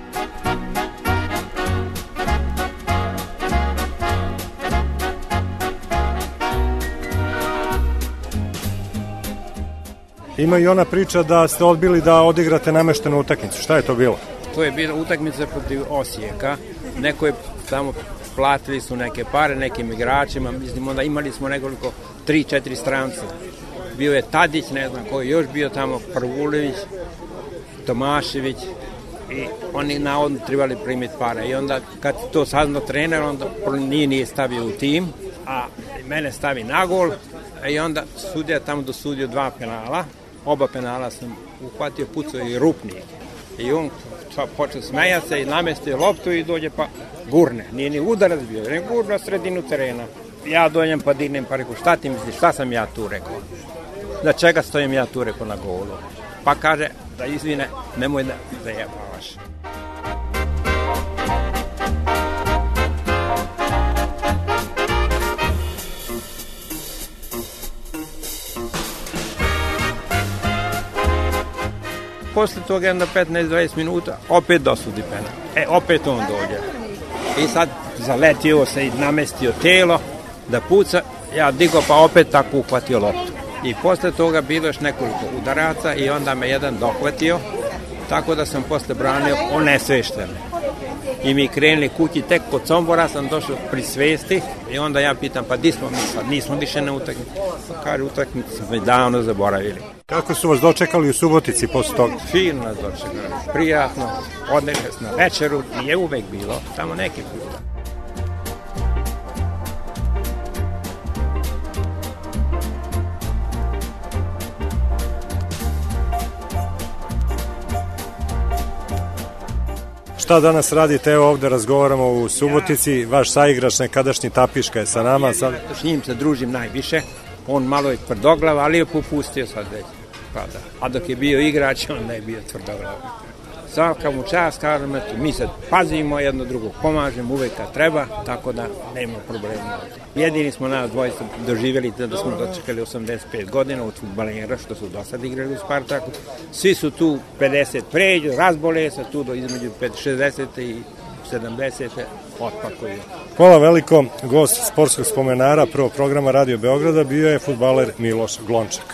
Ima i ona priča da ste odbili da odigrate nameštenu utakmicu. Šta je to bilo? To je bila utakmica protiv Osijeka. Neko je tamo, platili su neke pare nekim igračima, mislim, onda imali smo nekoliko 3-4 stranca. Bio je Tadić, ne znam koji još bio tamo, Prvulević, Tomašević i oni navodno trebali primiti pare. I onda kad to saznao trener, onda nije stavio u tim, a mene stavi na gol i onda sudija tamo dosudio 2 penala. Oba penala sam uhvatio, pucao i Rupnik. I on počeo smejati se i namestio loptu i dođe pa gurne. Nije ni udarac bio, ne gurne sredinu terena. Ja dođem pa dignem pa rekao, šta ti misliš, šta sam ja tu rekao? Za čega stojim ja tu rekao na golu? Pa kaže, da izvine, nemoj da zajebavaš. Posle toga jedno 15-20 minuta opet dosudi penal. Opet on dođe. I sad zaletio se i namestio telo da puca. Ja digo pa opet tako uhvatio loptu. I posle toga bilo još nekoliko udaraca i onda me jedan dohvatio. Tako da sam posle branio onesvešten. I mi krenuli kući, tek kod Sombora sam došao pri svesti i onda ja pitam, pa di smo mi sad, nismo više na utakmici. Pa kaže, utakmicu smo već davno zaboravili. Kako su vas dočekali u Subotici posle toga? Fino nas dočekali, prijatno, odnešli na večeru, nije uvek bilo, samo neki puta. Šta danas radite? Evo ovde razgovaramo u Subotici, vaš saigrač nekadašnji Tapiška je sa nama. S njim se družim najviše, on malo je tvrdoglav, ali je popustio sad već. Pa da. A dok je bio igrač, onda je bio tvrdoglav. Svaka mu čast, kažem, mi se pazimo, jedno drugo pomažemo uvek kad treba, tako da nema problema. Jedini smo nas dvojica doživjeli da smo dočekali 85 godina od fudbalera, što su do sad igrali u Spartaku. Svi su tu 50 pređu, razbole se tu do između 60 i 70 otpakuju. Hvala veliko. Gost sportskog spomenara prvog programa Radio Beograda bio je fudbaler Miloš Glončak.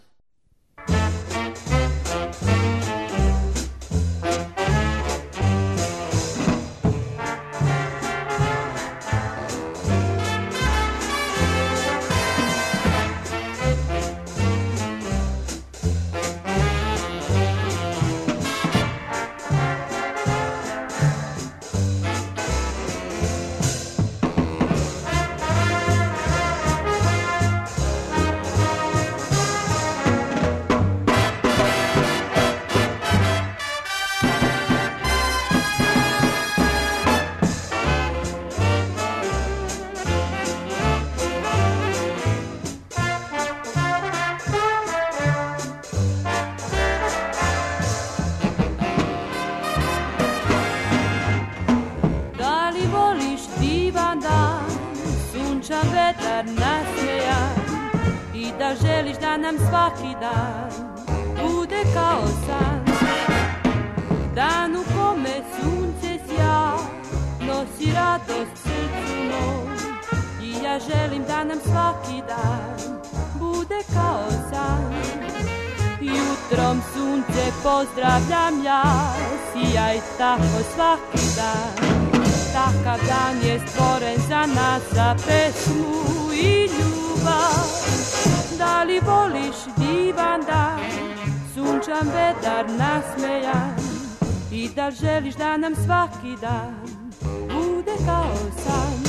vetar nasmejan i da želiš da nam svaki dan bude kao san. Dan u kome sunce sja nosi radost srcu moj i ja želim da nam svaki dan bude kao san. Jutrom sunce pozdravljam ja, sijaj tako svaki dan. Takav dan je stvoren za nas, za pesmu i ljubav. Da li voliš divan dan, sunčan vetar nasmejan, i da želiš da nam svaki dan bude kao san.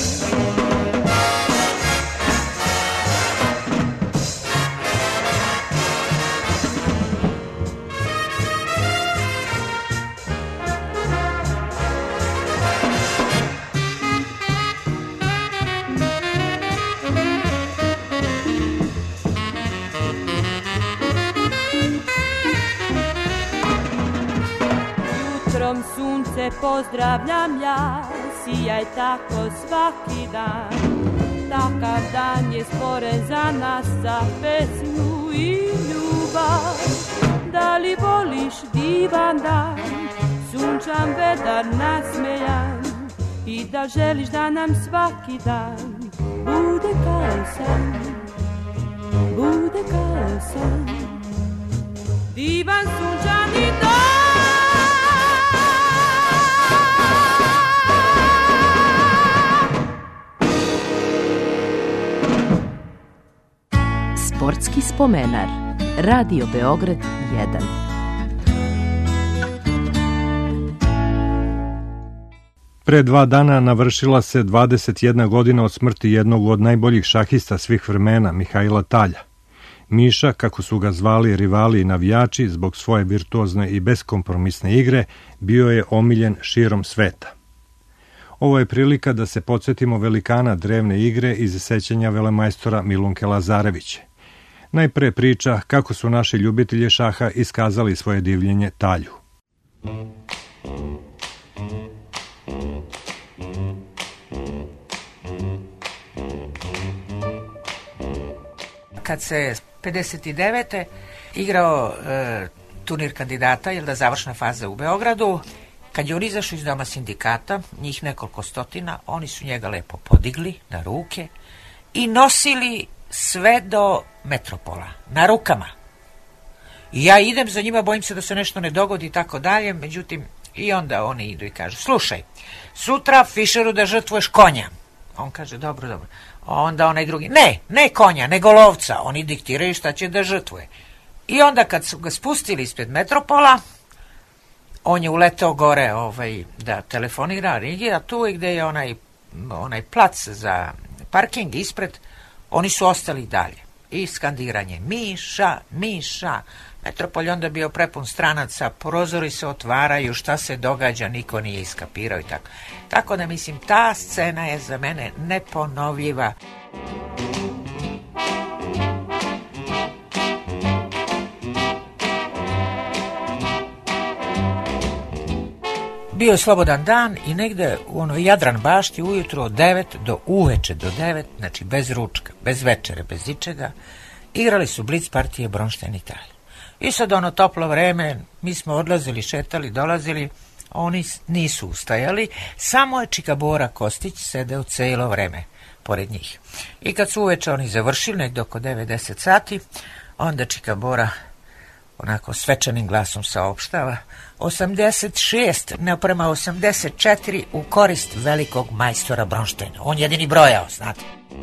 Sunce pozdravljam ja, sijaj tako svaki dan. Takav dan je stvoren za nas, za pesmu i ljubav. Da li voliš divan dan, sunčan vetar nasmejan, i da želiš da nam svaki dan bude kao san, bude kao san. Divan sunčani dan. Sportski spomenar. Radio Beograd 1. Pre 2 dana navršila se 21 godina od smrti jednog od najboljih šahista svih vremena, Mihajla Talja. Miša, kako su ga zvali rivali i navijači, zbog svoje virtuozne i beskompromisne igre, bio je omiljen širom sveta. Ovo je prilika da se podsjetimo velikana drevne igre iz sećanja velemajstora Milunke Lazarevića. Najpre priča kako su naši ljubitelji šaha iskazali svoje divljenje Talju. Kad se 59. igrao turnir kandidata, jel da, završna faza u Beogradu, kad je on izašao iz doma sindikata, njih nekoliko stotina, oni su njega lepo podigli na ruke i nosili sve do Metropola, na rukama. I ja idem za njima, bojim se da se nešto ne dogodi i tako dalje, međutim, i onda oni idu i kažu, slušaj, sutra Fišeru da žrtvuješ konja. On kaže, dobro, dobro. Onda onaj drugi, ne konja, nego lovca. Oni diktiraju šta će da žrtvuje. I onda kad su ga spustili ispred Metropola, on je uleteo gore da telefonira, a tu gde je onaj plac za parking ispred, oni su ostali dalje. I skandiranje, Miša, Miša. Metropol je onda bio prepun stranaca, prozori se otvaraju, šta se događa, niko nije iskapirao i tako. Tako da mislim, ta scena je za mene neponovljiva. Bio je slobodan dan i negde u onoj Jadran bašti ujutro od 9 do uveče do 9, znači bez ručka, bez večere, bez ičega, igrali su blic partije Bronštajn i Talja. I sad ono toplo vreme, mi smo odlazili, šetali, dolazili, oni nisu ustajali, samo je Čikabora Kostić sedeo celo vreme pored njih. I kad su uveče oni završili, negdje oko 9-10 sati, onda Čikabora onako svečanim glasom saopštava 86 naprema 84 u korist velikog majstora Bronštajna. On jedini brojao, znate.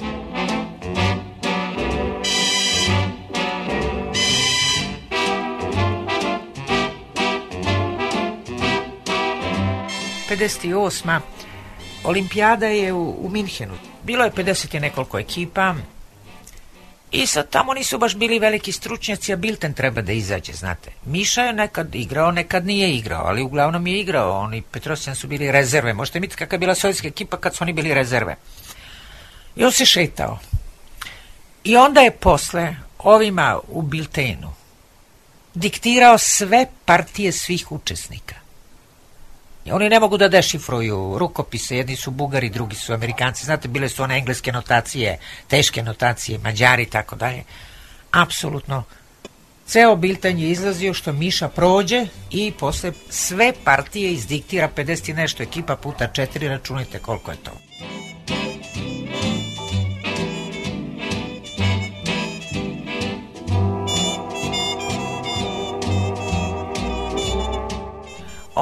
'58. Olimpijada je u Minhenu. Bilo je 50 i nekoliko ekipa i sad tamo nisu baš bili veliki stručnjaci, a bilten treba da izađe, znate. Miša je nekad igrao, nekad nije igrao, ali uglavnom je igrao. Oni Petrosjan su bili rezerve. Možete misliti kakva je bila sovjetska ekipa kad su oni bili rezerve. I on se šetao. I onda je posle ovima u biltenu diktirao sve partije svih učesnika. I oni ne mogu da dešifruju rukopise, jedni su Bugari, drugi su Amerikanci, znate, bile su one engleske notacije, teške notacije, Mađari i tako dalje. Apsolutno, ceo bilten je izlazio što Miša prođe i posle sve partije izdiktira 50 i nešto ekipa puta 4, računajte koliko je to.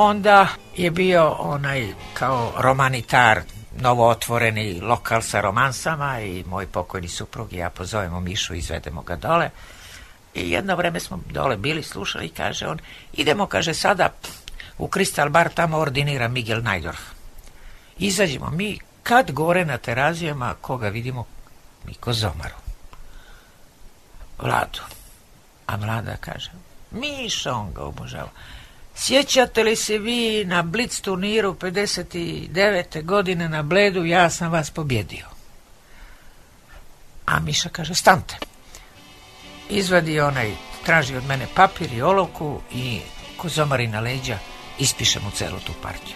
Onda je bio onaj kao romanitar, novootvoreni lokal sa romansama i moj pokojni suprug i ja pozovemo Mišu, izvedemo ga dole. I jedno vreme smo dole bili, slušali i kaže on, idemo, kaže, sada u Kristal bar, tamo ordinira Miguel Najdorf. Izađemo mi, kad gore na terazijama, koga vidimo? Miko Zomaru. Vladu. A Mlada kaže, Miša, on ga obožava. Sjećate li se vi na Blitz turniru 59. godine na Bledu, ja sam vas pobjedio. A Miša kaže, stante. Izvadi onaj, traži od mene papir i olovku i ko Zomari na leđa ispiše mu celu tu partiju.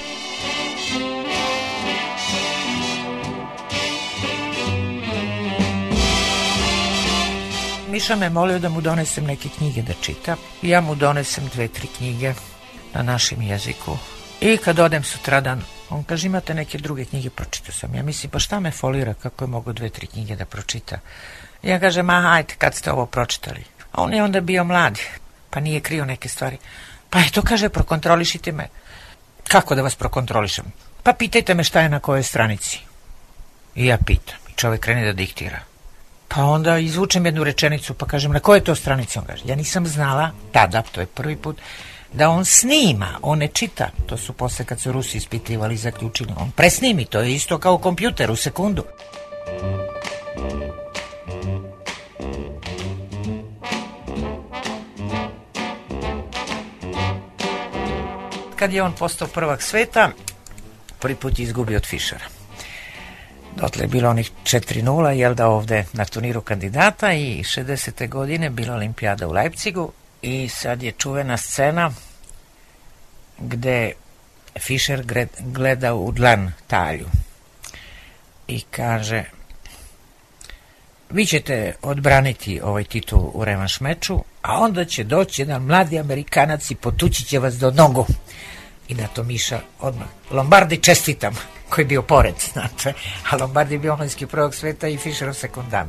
Miša me molio da mu donesem neke knjige da čita. Ja mu donesem 2-3 knjige na našem jeziku. I kad odem sutradan, on kaže, imate neke druge knjige, pročitao sam. Ja mislim, pa šta me folira, kako je mogo 2-3 knjige da pročita? Ja kažem, hajde, kad ste ovo pročitali? A on je onda bio mlad, pa nije krio neke stvari. Pa eto, kaže, prokontrolišite me. Kako da vas prokontrolišem? Pa pitajte me šta je na kojoj stranici. I ja pitam. I čovjek krene da diktira. Pa onda izvučem jednu rečenicu, pa kažem, na kojoj to stranici? On kaže, ja nisam znala tada, to je prvi put, da on snima, on ne čita. To su posle kad su Rusi ispitivali i zaključili. On presnimi, to je isto kao kompjuter u sekundu. Kad je on postao prvak sveta, prvi put je izgubio od Fischera. Dotle je bilo onih 4-0, jel da, ovde na turniru kandidata, i 60. godine bila olimpijada u Leipzigu i sad je čuvena scena gde Fischer gleda u dlan Talju i kaže, vi ćete odbraniti ovaj titul u revanš meču, a onda će doći jedan mladi Amerikanac i potući će vas do nogu. I na to Miša odmah, Lombardi, čestitam, koji je bio pored, znate, a Lombardi je bio omladinski prvak sveta i Fischerov sekundant.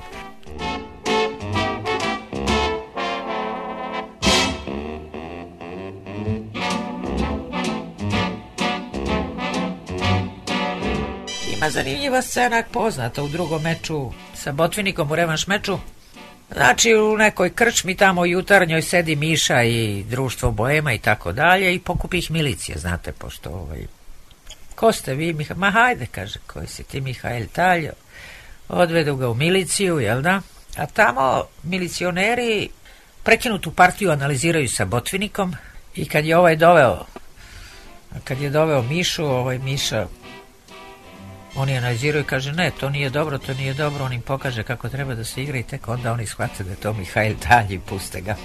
Ima zanimljiva scena, poznata u drugom meču sa Botvinikom, u revanš meču. Znači, u nekoj krčmi tamo jutarnjoj sedi Miša i društvo Boema i tako dalje i pokupi ih milicija, znate, pošto ko ste vi? Ma hajde, kaže, koji si ti, Mihael Taljo? Odvedu ga u miliciju, jel da? A tamo milicioneri prekinutu partiju analiziraju sa Botvinikom i kad je doveo Mišu, Miša, oni analiziraju i kaže, ne, to nije dobro, on im pokaže kako treba da se igra i tek onda oni shvate da je to Mihael Talj i puste ga.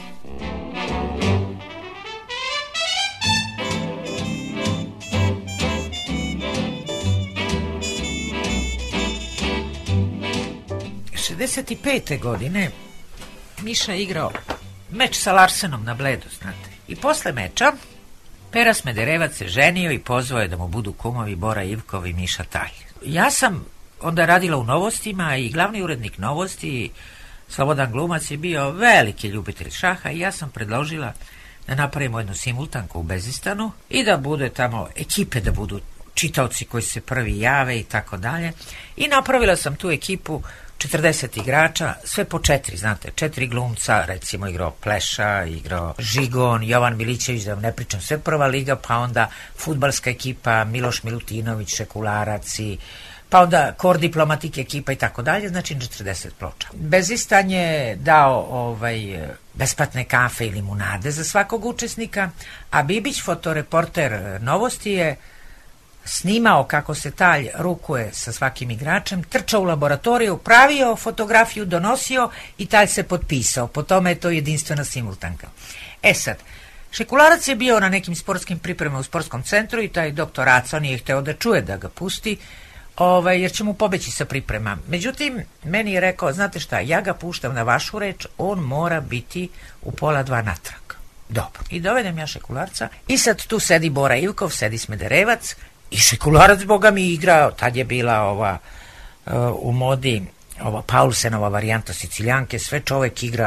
'65. godine Miša igrao meč sa Larsenom na Bledu, znate. I posle meča Pera Smederevac se ženio i pozvao je da mu budu kumovi Bora Ivkov i Miša Talj. Ja sam onda radila u Novostima i glavni urednik Novosti, Slobodan Glumac, je bio veliki ljubitelj šaha i ja sam predložila da napravimo jednu simultanku u Bezistanu i da bude tamo ekipe, da budu čitaoci koji se prvi jave i tako dalje. I napravila sam tu ekipu 40 igrača, sve po 4, znate, 4 glumca, recimo igrao Pleša, igrao Žigon, Jovan Milićević, da vam ne pričam, sve prva liga, pa onda fudbalska ekipa, Miloš Milutinović, Šekularac, pa onda kor diplomatik ekipa i tako dalje, znači 40 ploča. Bezistan je dao besplatne kafe i limunade za svakog učesnika, a Bibić, fotoreporter Novosti, je snimao kako se Talj rukuje sa svakim igračem, trčao u laboratoriju, pravio fotografiju, donosio i Talj se potpisao. Po tome je to jedinstvena simultanka. Sad, Šekularac je bio na nekim sportskim pripremama u sportskom centru i taj doktor Aco nije hteo da čuje da ga pusti, jer će mu pobeći sa priprema. Međutim, meni je rekao, znate šta, ja ga puštam na vašu reč, on mora biti u 1:30 natrag. Dobro. I dovedem ja Šekularca i sad tu sedi Bora Ivkov, sedi Smederevac, i Šekularac, boga mi, igrao, tad je bila u modi Paulsenova varijanta Siciljanke, sve čovek igra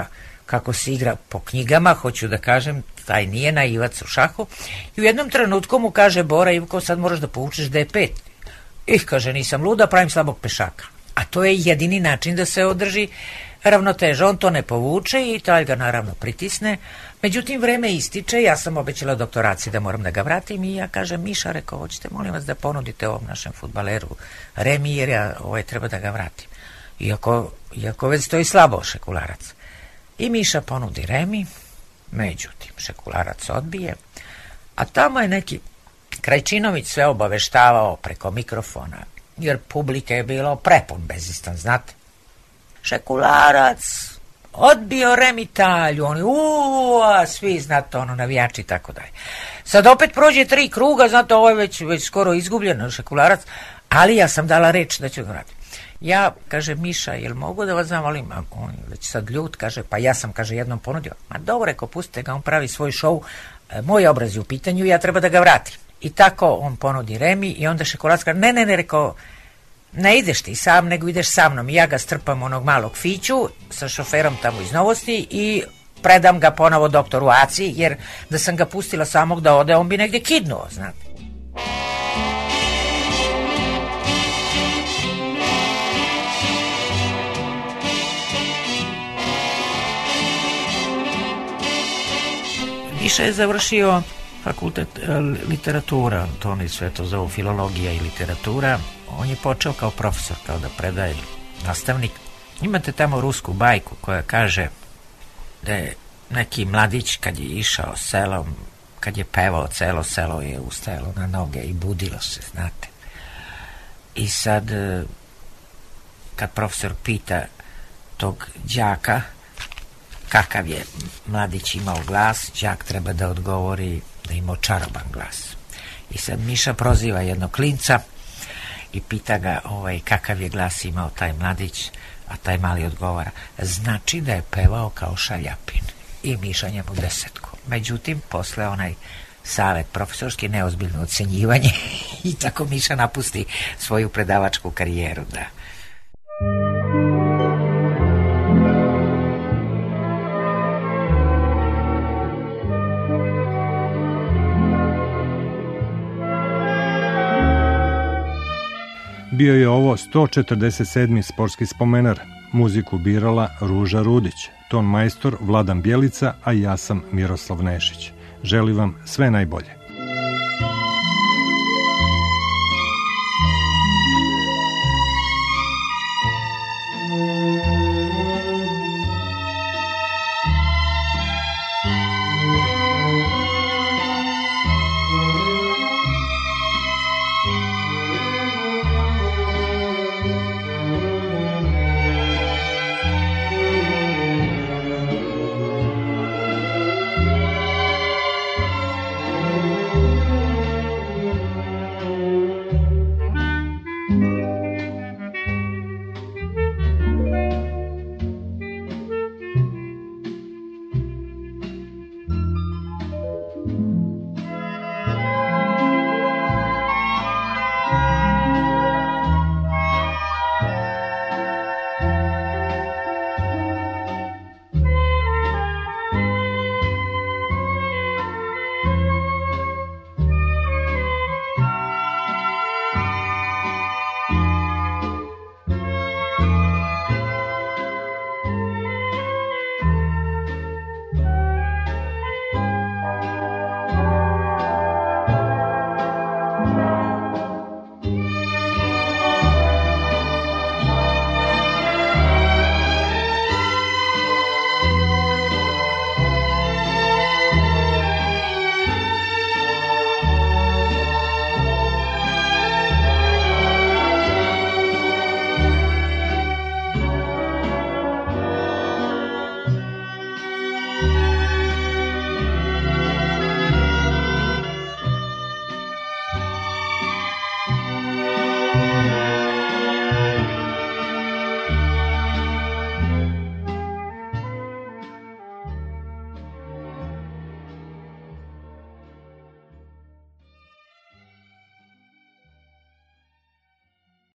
kako se igra po knjigama, hoću da kažem, taj nije naivac u šahu. I u jednom trenutku mu kaže Bora, Ivko, sad moraš da povučeš D5. Kaže, nisam luda, pravim slabog pešaka. A to je jedini način da se održi ravnoteža. On to ne povuče i taj ga naravno pritisne. Međutim, vreme ističe, ja sam obećala doktoraciji da moram da ga vratim i ja kažem, Miša, rekao, hoćete molim vas da ponudite ovom našem fudbaleru Remi, jer ja treba da ga vratim. Iako već stoji slabo Šekularac. I Miša ponudi Remi, međutim, Šekularac odbije, a tamo je neki Krajčinović sve obaveštavao preko mikrofona, jer publika je bilo prepun bezistan, znate. Šekularac odbio Remi talju, oni svi, znate, navijači i tako dalje. Sad opet prođe 3 kruga, znate, ovo je već skoro izgubljen Šekularac, ali ja sam dala reč da ću ga vratiti. Ja, kaže, Miša, jel mogu da vas zamolim? A on je već sad ljut, kaže, pa ja sam, kaže, jednom ponudio. Ma dobro, reko, pustite ga, on pravi svoj šou, moj obraz je u pitanju, ja treba da ga vratim. I tako on ponudi Remi i onda Šekularac kaže, ne, rekao, ne ideš ti sam, nego ideš sa mnom. I ja ga strpam onog malog fiću sa šoferom tamo iz Novosti i predam ga ponovo doktoru Aci, jer da sam ga pustila samog da ode, on bi negdje kidnuo, znate. Miša je završio fakultet literatura, to oni sve to zovu filologija i literatura. On je počeo kao profesor, kao da predaje, nastavnik. Imate tamo rusku bajku koja kaže da je neki mladić kad je išao selom, kad je pevao, celo selo je ustajalo na noge i budilo se, znate. I sad, kad profesor pita tog đaka kakav je mladić imao glas, đak treba da odgovori da imao čaroban glas. I sad Miša proziva jednog klinca i pita ga kakav je glas imao taj mladić, a taj mali odgovara, znači da je pevao kao Šaljapin. I Miša njemu 10. Međutim, posle onaj savet profesorski, neozbiljno ocenjivanje i tako Miša napusti svoju predavačku karijeru, da. Bio je ovo 147. sportski spomenar. Muziku birala Ruža Rudić, ton majstor Vladan Bjelica, a ja sam Miroslav Nešić. Želim vam sve najbolje.